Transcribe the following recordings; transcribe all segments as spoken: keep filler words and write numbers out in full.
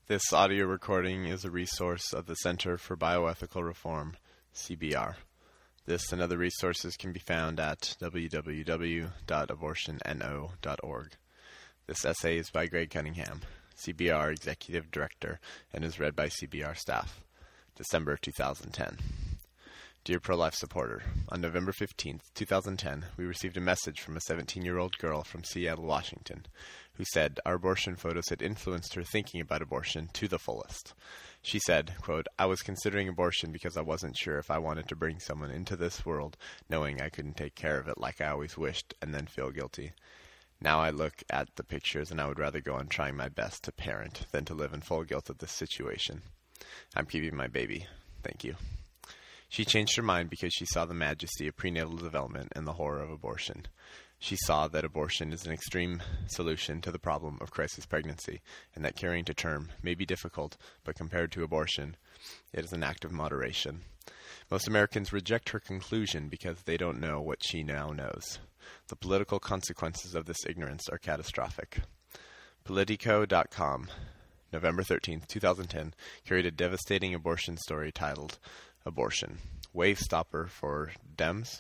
This audio recording is a resource of the Center for Bioethical Reform, C B R. This and other resources can be found at w w w dot abortion no dot org. This essay is by Greg Cunningham, C B R Executive Director, and is read by C B R staff. December two thousand ten. Dear pro-life supporter, on November fifteenth, two thousand ten, we received a message from a seventeen-year-old girl from Seattle, Washington, who said our abortion photos had influenced her thinking about abortion to the fullest. She said, quote, I was considering abortion because I wasn't sure if I wanted to bring someone into this world knowing I couldn't take care of it like I always wished and then feel guilty. Now I look at the pictures and I would rather go on trying my best to parent than to live in full guilt of this situation. I'm keeping my baby. Thank you. She changed her mind because she saw the majesty of prenatal development and the horror of abortion. She saw that abortion is an extreme solution to the problem of crisis pregnancy, and that carrying to term may be difficult, but compared to abortion, it is an act of moderation. Most Americans reject her conclusion because they don't know what she now knows. The political consequences of this ignorance are catastrophic. Politico dot com, November thirteenth, two thousand ten, carried a devastating abortion story titled Abortion, Wave Stopper for Dems.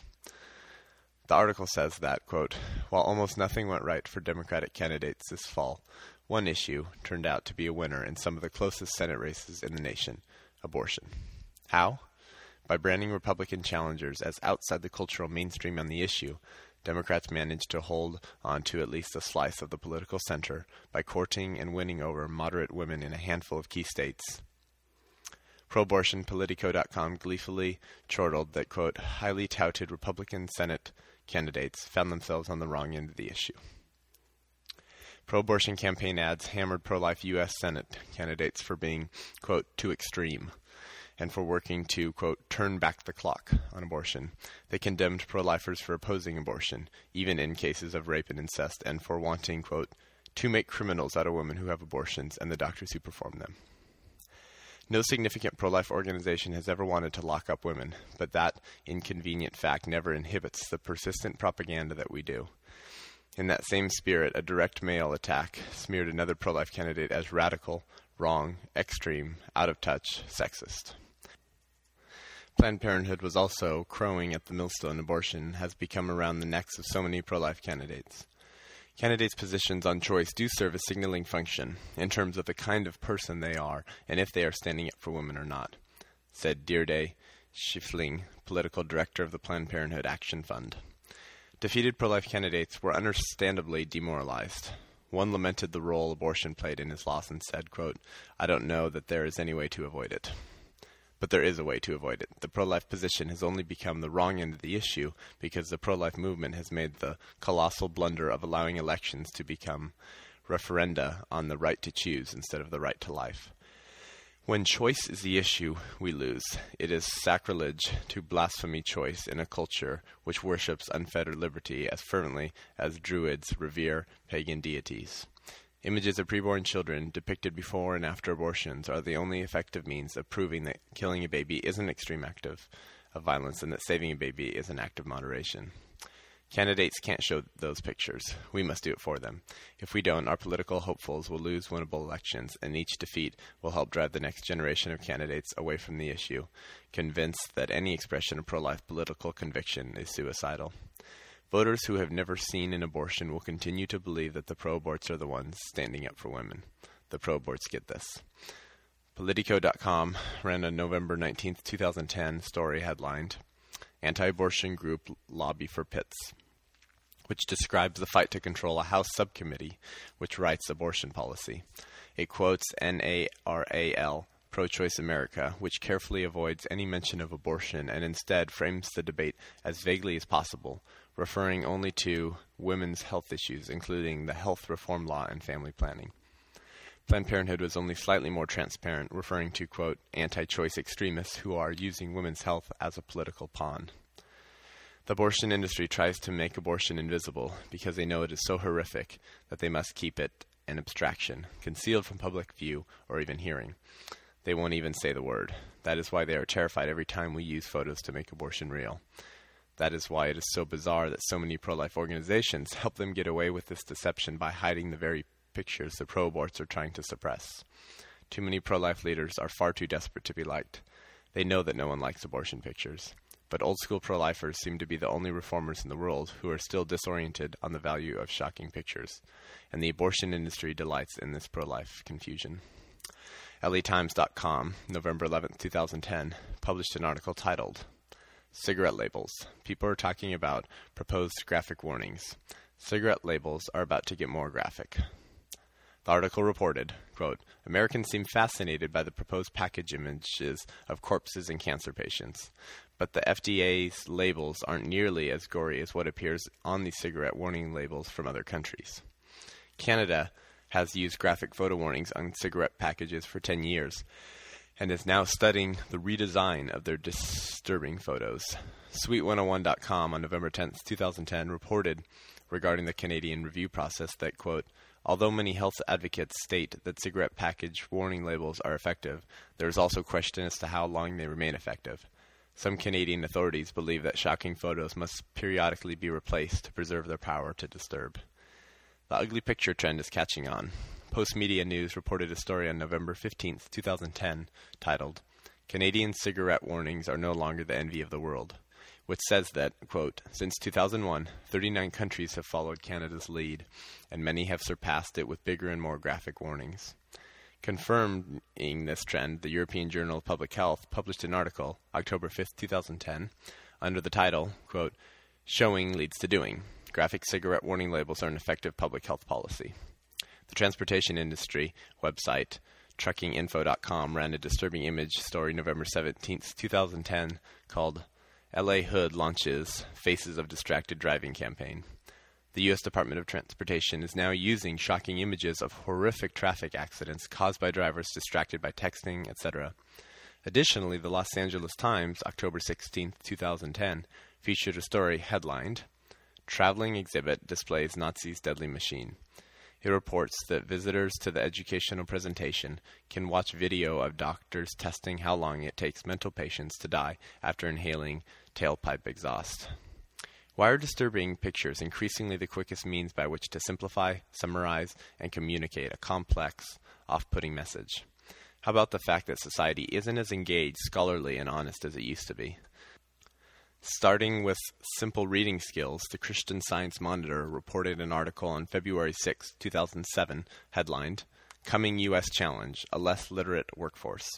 The article says that, quote, while almost nothing went right for Democratic candidates this fall, one issue turned out to be a winner in some of the closest Senate races in the nation, abortion. How? By branding Republican challengers as outside the cultural mainstream on the issue, Democrats managed to hold on to at least a slice of the political center by courting and winning over moderate women in a handful of key states. Pro-abortion Politico dot com gleefully chortled that, quote, highly touted Republican Senate candidates found themselves on the wrong end of the issue. Pro-abortion campaign ads hammered pro-life U S Senate candidates for being, quote, too extreme, and for working to, quote, turn back the clock on abortion. They condemned pro-lifers for opposing abortion, even in cases of rape and incest, and for wanting, quote, to make criminals out of women who have abortions and the doctors who perform them. No significant pro-life organization has ever wanted to lock up women, but that inconvenient fact never inhibits the persistent propaganda that we do. In that same spirit, a direct mail attack smeared another pro-life candidate as radical, wrong, extreme, out of touch, sexist. Planned Parenthood was also crowing at the millstone abortion has become around the necks of so many pro-life candidates. Candidates' positions on choice do serve a signaling function in terms of the kind of person they are and if they are standing up for women or not, said Deirdre Schiffling, political director of the Planned Parenthood Action Fund. Defeated pro-life candidates were understandably demoralized. One lamented the role abortion played in his loss and said, quote, I don't know that there is any way to avoid it. But there is a way to avoid it. The pro-life position has only become the wrong end of the issue because the pro-life movement has made the colossal blunder of allowing elections to become referenda on the right to choose instead of the right to life. When choice is the issue, we lose. It is sacrilege to blaspheme choice in a culture which worships unfettered liberty as fervently as Druids revere pagan deities. Images of preborn children depicted before and after abortions are the only effective means of proving that killing a baby is an extreme act of, of violence and that saving a baby is an act of moderation. Candidates can't show those pictures. We must do it for them. If we don't, our political hopefuls will lose winnable elections, and each defeat will help drive the next generation of candidates away from the issue, convinced that any expression of pro-life political conviction is suicidal. Voters who have never seen an abortion will continue to believe that the pro-aborts are the ones standing up for women. The pro-aborts get this. Politico dot com ran a November nineteenth, two thousand ten story headlined, Anti-Abortion Group Lobby for Pitts, which describes the fight to control a House subcommittee which writes abortion policy. It quotes N A R A L, Pro-Choice America, which carefully avoids any mention of abortion and instead frames the debate as vaguely as possible, referring only to women's health issues, including the health reform law and family planning. Planned Parenthood was only slightly more transparent, referring to, quote, anti-choice extremists who are using women's health as a political pawn. The abortion industry tries to make abortion invisible because they know it is so horrific that they must keep it an abstraction, concealed from public view or even hearing. They won't even say the word. That is why they are terrified every time we use photos to make abortion real. That is why it is so bizarre that so many pro-life organizations help them get away with this deception by hiding the very pictures the pro-aborts are trying to suppress. Too many pro-life leaders are far too desperate to be liked. They know that no one likes abortion pictures. But old-school pro-lifers seem to be the only reformers in the world who are still disoriented on the value of shocking pictures, and the abortion industry delights in this pro-life confusion. L A Times dot com, November eleventh, twenty ten, published an article titled, Cigarette Labels. People are talking about proposed graphic warnings. Cigarette labels are about to get more graphic. The article reported, quote, Americans seem fascinated by the proposed package images of corpses and cancer patients, but the F D A's labels aren't nearly as gory as what appears on the cigarette warning labels from other countries. Canada has used graphic photo warnings on cigarette packages for ten years and is now studying the redesign of their disturbing photos. Sweet one oh one dot com on November tenth, twenty ten reported regarding the Canadian review process that, quote, although many health advocates state that cigarette package warning labels are effective, there is also question as to how long they remain effective. Some Canadian authorities believe that shocking photos must periodically be replaced to preserve their power to disturb. The ugly picture trend is catching on. Postmedia News reported a story on November fifteenth, twenty ten, titled, Canadian cigarette warnings are no longer the envy of the world, which says that, quote, since two thousand one, thirty-nine countries have followed Canada's lead, and many have surpassed it with bigger and more graphic warnings. Confirming this trend, the European Journal of Public Health published an article, October fifth, twenty ten, under the title, quote, Showing leads to doing. Graphic cigarette warning labels are an effective public health policy. The transportation industry website, trucking info dot com, ran a disturbing image story November seventeenth, twenty ten, called L A Hood Launches Faces of Distracted Driving Campaign. The U S Department of Transportation is now using shocking images of horrific traffic accidents caused by drivers distracted by texting, et cetera. Additionally, the Los Angeles Times, October sixteenth, twenty ten, featured a story headlined, Traveling Exhibit Displays Nazis' Deadly Machine. It reports that visitors to the educational presentation can watch video of doctors testing how long it takes mental patients to die after inhaling tailpipe exhaust. Why are disturbing pictures increasingly the quickest means by which to simplify, summarize, and communicate a complex, off-putting message? How about the fact that society isn't as engaged, scholarly, and honest as it used to be? Starting with simple reading skills, the Christian Science Monitor reported an article on February sixth, two thousand seven, headlined, Coming U S Challenge, A Less Literate Workforce.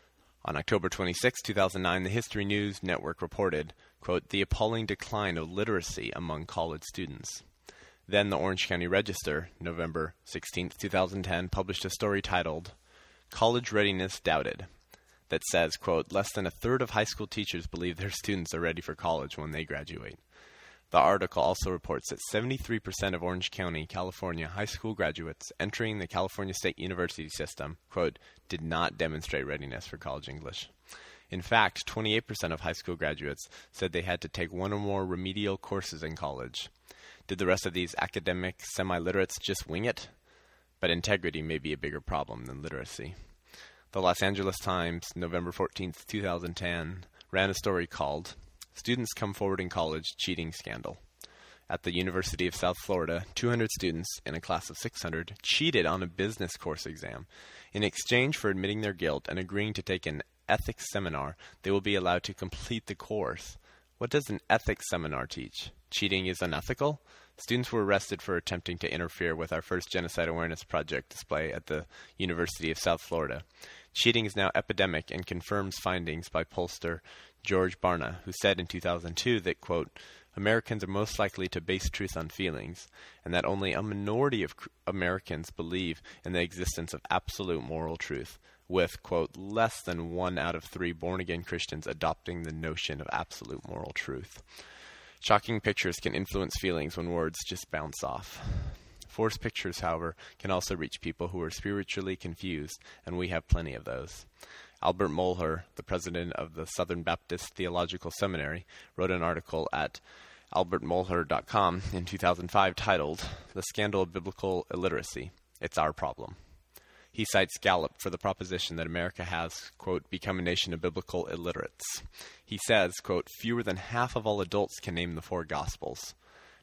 On October twenty-sixth, two thousand nine, the History News Network reported, quote, the appalling decline of literacy among college students. Then the Orange County Register, November sixteenth, two thousand ten, published a story titled, College Readiness Doubted, that says, quote, less than a third of high school teachers believe their students are ready for college when they graduate. The article also reports that seventy-three percent of Orange County, California high school graduates entering the California State University system, quote, did not demonstrate readiness for college English. In fact, twenty-eight percent of high school graduates said they had to take one or more remedial courses in college. Did the rest of these academic semi-literates just wing it? But integrity may be a bigger problem than literacy. The Los Angeles Times, November fourteenth, two thousand ten, ran a story called, Students Come Forward in College Cheating Scandal. At the University of South Florida, two hundred students in a class of six hundred cheated on a business course exam. In exchange for admitting their guilt and agreeing to take an ethics seminar, they will be allowed to complete the course. What does an ethics seminar teach? Cheating is unethical? Students were arrested for attempting to interfere with our first Genocide Awareness Project display at the University of South Florida. Cheating is now epidemic and confirms findings by pollster George Barna, who said in two thousand two that, quote, Americans are most likely to base truth on feelings, and that only a minority of Americans believe in the existence of absolute moral truth, with, quote, less than one out of three born-again Christians adopting the notion of absolute moral truth. Shocking pictures can influence feelings when words just bounce off. Forced pictures, however, can also reach people who are spiritually confused, and we have plenty of those. Albert Mohler, the president of the Southern Baptist Theological Seminary, wrote an article at albert mohler dot com in two thousand five titled, The Scandal of Biblical Illiteracy. It's Our Problem. He cites Gallup for the proposition that America has, quote, become a nation of biblical illiterates. He says, quote, fewer than half of all adults can name the four Gospels.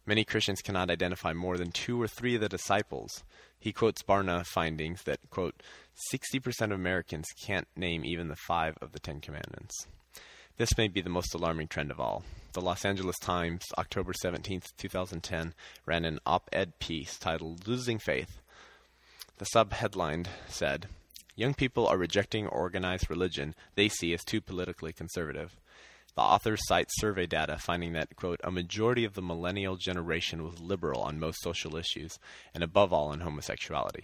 Many Christians cannot identify more than two or three of the disciples. He quotes Barna findings that, quote, sixty percent of Americans can't name even the five of the Ten Commandments. This may be the most alarming trend of all. The Los Angeles Times, October seventeenth, twenty ten, ran an op-ed piece titled Losing Faith. The subheadline said, "Young people are rejecting organized religion they see as too politically conservative." The authors cite survey data finding that, quote, a majority of the millennial generation was liberal on most social issues, and above all on homosexuality.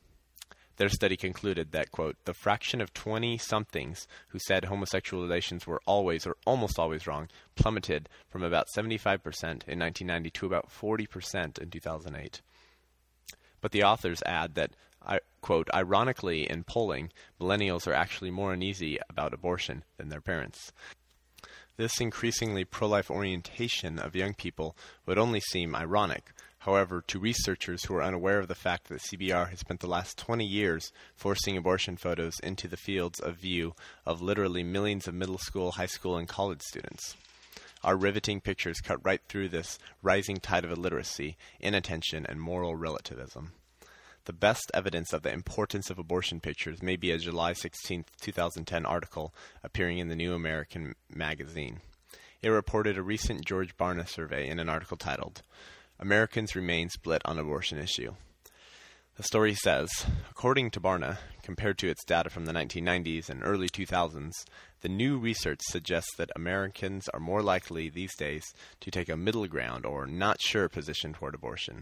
Their study concluded that, quote, the fraction of twenty-somethings who said homosexual relations were always or almost always wrong plummeted from about seventy-five percent in nineteen ninety to about forty percent in two thousand eight. But the authors add that, I, quote, ironically, in polling, millennials are actually more uneasy about abortion than their parents. This increasingly pro-life orientation of young people would only seem ironic. However, to researchers who are unaware of the fact that C B R has spent the last twenty years forcing abortion photos into the fields of view of literally millions of middle school, high school, and college students. Our riveting pictures cut right through this rising tide of illiteracy, inattention, and moral relativism. The best evidence of the importance of abortion pictures may be a July sixteenth, twenty ten article appearing in the New American Magazine. It reported a recent George Barna survey in an article titled, Americans Remain Split on Abortion Issue. The story says, according to Barna, compared to its data from the nineteen nineties and early two thousands, the new research suggests that Americans are more likely these days to take a middle ground or not sure position toward abortion.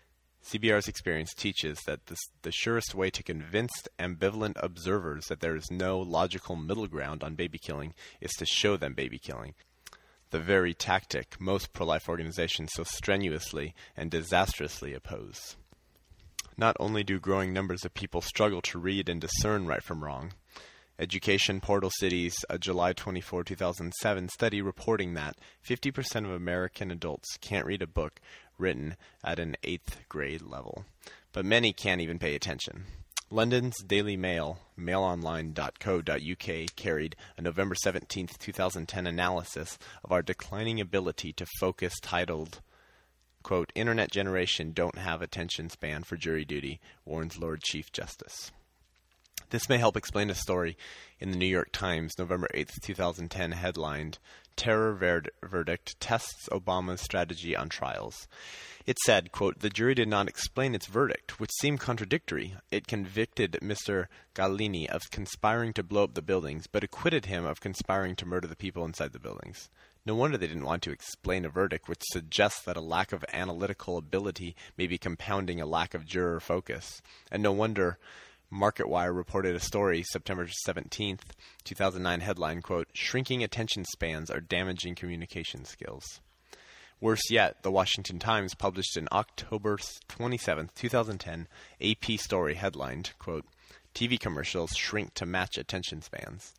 C B R's experience teaches that this, the surest way to convince ambivalent observers that there is no logical middle ground on baby killing is to show them baby killing, the very tactic most pro-life organizations so strenuously and disastrously oppose. Not only do growing numbers of people struggle to read and discern right from wrong, Education Portal City's a July twenty-fourth, two thousand seven study reporting that fifty percent of American adults can't read a book written at an eighth grade level, but many can't even pay attention. London's Daily Mail, mail online dot co dot U K, carried a November seventeenth, twenty ten analysis of our declining ability to focus titled, quote, Internet generation don't have attention span for jury duty, warns Lord Chief Justice. This may help explain a story in the New York Times, November eighth, twenty ten, headlined, Terror Verd- Verdict Tests Obama's Strategy on Trials. It said, quote, the jury did not explain its verdict, which seemed contradictory. It convicted Mister Galini of conspiring to blow up the buildings, but acquitted him of conspiring to murder the people inside the buildings. No wonder they didn't want to explain a verdict which suggests that a lack of analytical ability may be compounding a lack of juror focus. And no wonder MarketWire reported a story, September seventeenth, two thousand nine, headline, quote, shrinking attention spans are damaging communication skills. Worse yet, the Washington Times published an October twenty-seventh, twenty ten A P story headlined, quote, T V commercials shrink to match attention spans.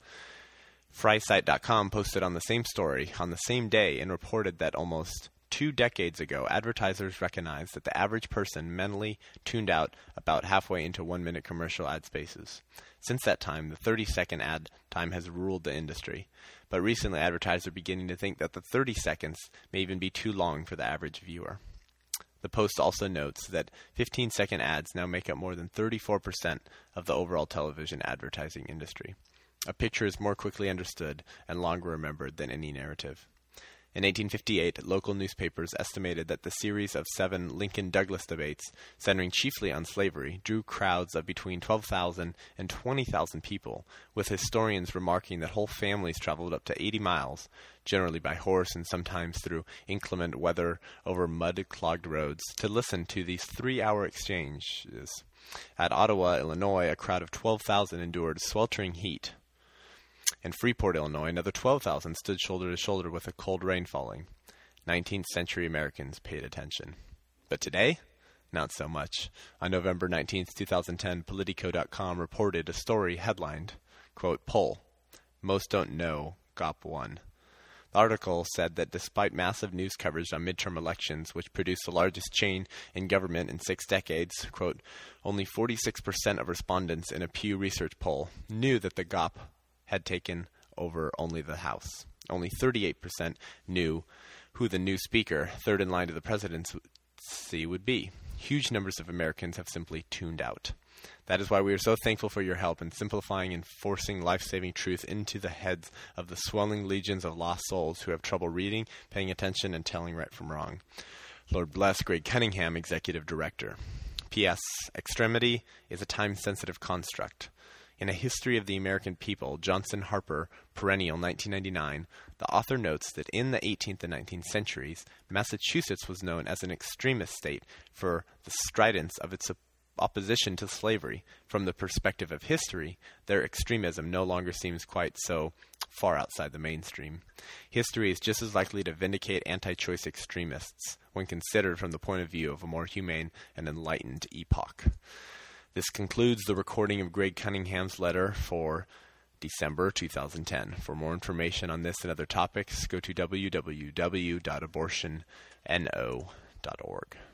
Frysite dot com posted on the same story on the same day and reported that almost two decades ago, advertisers recognized that the average person mentally tuned out about halfway into one-minute commercial ad spaces. Since that time, the thirty-second ad time has ruled the industry. But recently, advertisers are beginning to think that the thirty seconds may even be too long for the average viewer. The Post also notes that fifteen-second ads now make up more than thirty-four percent of the overall television advertising industry. A picture is more quickly understood and longer remembered than any narrative. In eighteen fifty-eight, local newspapers estimated that the series of seven Lincoln-Douglas debates, centering chiefly on slavery, drew crowds of between twelve thousand and twenty thousand people, with historians remarking that whole families traveled up to eighty miles, generally by horse and sometimes through inclement weather over mud-clogged roads, to listen to these three-hour exchanges. At Ottawa, Illinois, a crowd of twelve thousand endured sweltering heat. In Freeport, Illinois, another twelve thousand stood shoulder to shoulder with a cold rain falling. nineteenth century Americans paid attention. But today, not so much. On November nineteenth, twenty ten, Politico dot com reported a story headlined, quote, Poll. Most don't know G O P won. The article said that despite massive news coverage on midterm elections, which produced the largest change in government in six decades, quote, only forty-six percent of respondents in a Pew Research poll knew that the G O P had taken over only the House. Only thirty-eight percent knew who the new speaker, third in line to the presidency, would be. Huge numbers of Americans have simply tuned out. That is why we are so thankful for your help in simplifying and forcing life-saving truth into the heads of the swelling legions of lost souls who have trouble reading, paying attention, and telling right from wrong. Lord bless Greg Cunningham, Executive Director. P S. Extremity is a time-sensitive construct. In A History of the American People, Johnson Harper, Perennial, nineteen ninety-nine, the author notes that in the eighteenth and nineteenth centuries, Massachusetts was known as an extremist state for the stridence of its opposition to slavery. From the perspective of history, their extremism no longer seems quite so far outside the mainstream. History is just as likely to vindicate anti-choice extremists when considered from the point of view of a more humane and enlightened epoch. This concludes the recording of Greg Cunningham's letter for December two thousand ten. For more information on this and other topics, go to w w w dot abortion no dot org.